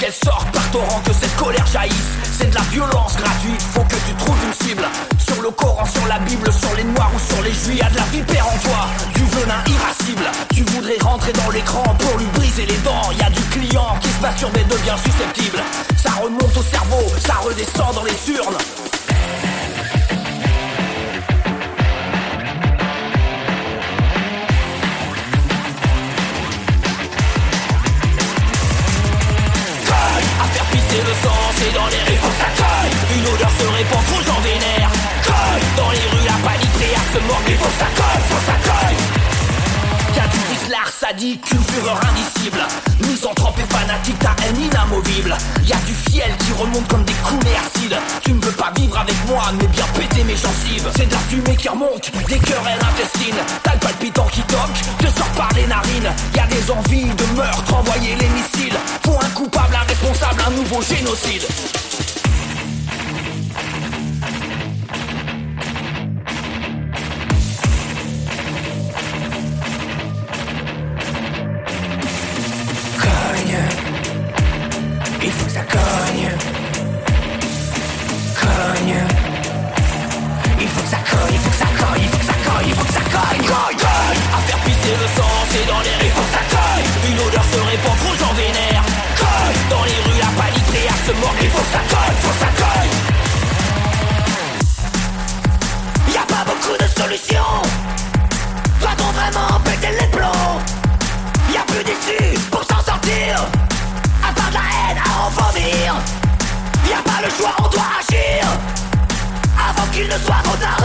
qu'elle sorte par torrent, que cette colère jaillisse. C'est de la violence gratuite, faut que tu trouves une cible. Sur le Coran, sur la Bible, sur les noirs ou sur les juifs. Y'a de la vipère en toi, du venin irascible. Tu voudrais rentrer dans l'écran pour lui briser les dents. Y'a du client qui se masturbe et devient susceptible. Ça remonte au cerveau, ça redescend dans les urnes. C'est le sang, c'est dans les rues, faut que ça colle. Une odeur se répand, trop de gens vénèrent. Colle, dans les rues, la panique, prière se mord. Il faut que ça colle, faut que ça colle. Y'a du vicelard sadique, une fureur indicible. Misanthrope et fanatique, ta haine inamovible. Y'a du fiel qui remonte comme des coulées acides. Tu ne veux pas vivre avec moi, mais bien péter mes gencives. C'est de la fumée qui remonte, des querelles intestines. T'as le palpitant qui toque, te sort par les narines. Y'a des envies de meurtre, envoyer les missiles. Faut un coupable, un responsable, un nouveau génocide. Il faut que ça cogne. Cogne. Il faut que ça cogne, il faut que ça cogne, il faut que ça cogne, il faut que ça cogne. Cogne. À faire pisser le sang, c'est dans les rues, il faut que ça cogne. Une odeur se répand, trop de gens vénèrent. Cogne. Dans les rues, la panique, prière se mord. Il faut que ça cogne, faut que ça cogne. Y'a pas beaucoup de solutions. Doit-on vraiment péter les plombs? Y'a plus d'issue pour s'en sortir. À part de la haine à en vomir. Y'a pas le choix, on doit agir avant qu'il ne soit trop tard.